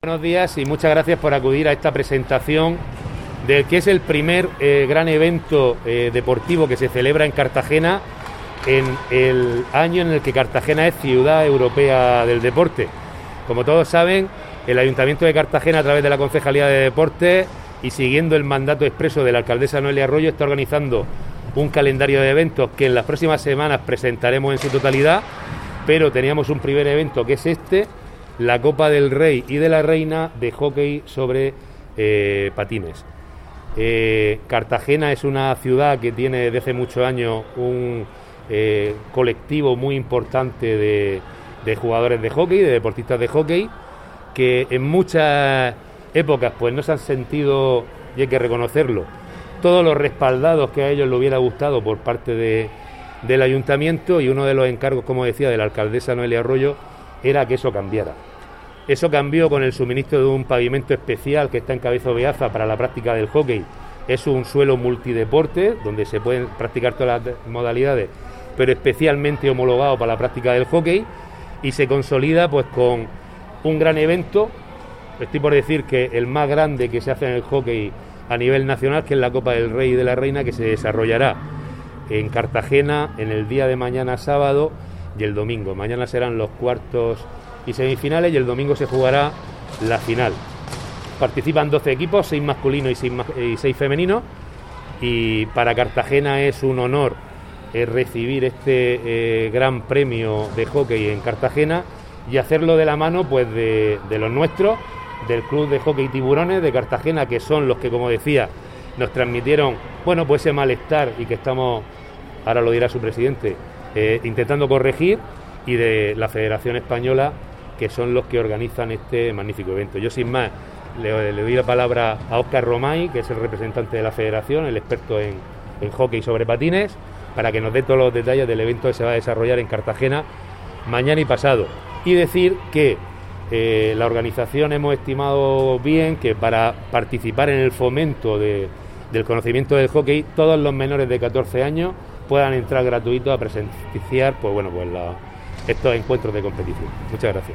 Buenos días y muchas gracias por acudir a esta presentación del que es el primer gran evento deportivo que se celebra en Cartagena en el año en el que Cartagena es Ciudad Europea del Deporte. Como todos saben, el Ayuntamiento de Cartagena, a través de la Concejalía de Deportes y siguiendo el mandato expreso de la alcaldesa Noelia Arroyo, está organizando un calendario de eventos que en las próximas semanas presentaremos en su totalidad, pero teníamos un primer evento que es la Copa del Rey y de la Reina de hockey sobre patines. Cartagena es una ciudad que tiene desde hace muchos años un colectivo muy importante de jugadores de hockey, de deportistas de hockey, que en muchas épocas pues no se han sentido, y hay que reconocerlo, todos los respaldados que a ellos les hubiera gustado por parte del ayuntamiento, y uno de los encargos, como decía, de la alcaldesa Noelia Arroyo era que eso cambiara. Eso cambió con el suministro de un pavimento especial que está en Cabezo Beaza para la práctica del hockey. Es un suelo multideporte donde se pueden practicar todas las modalidades, pero especialmente homologado para la práctica del hockey, y se consolida pues con un gran evento. Estoy por decir que el más grande que se hace en el hockey a nivel nacional, que es la Copa del Rey y de la Reina, que se desarrollará en Cartagena en el día de mañana sábado y el domingo. Mañana serán los cuartos y semifinales y el domingo se jugará la final. Participan 12 equipos, 6 masculinos y 6 femeninos, y para Cartagena es un honor recibir este gran premio de hockey en Cartagena y hacerlo de la mano pues de los nuestros, del Club de Hockey Tiburones de Cartagena, que son los que, como decía, nos transmitieron pues ese malestar y que estamos, ahora lo dirá su presidente, intentando corregir, y de la Federación Española, que son los que organizan este magnífico evento. Yo, sin más, le doy la palabra a Óscar Romay, que es el representante de la Federación, el experto en hockey sobre patines, para que nos dé todos los detalles del evento que se va a desarrollar en Cartagena mañana y pasado. Y decir que la organización hemos estimado bien que para participar en el fomento del conocimiento del hockey, todos los menores de 14 años puedan entrar gratuitos a presenciar estos encuentros de competición. Muchas gracias.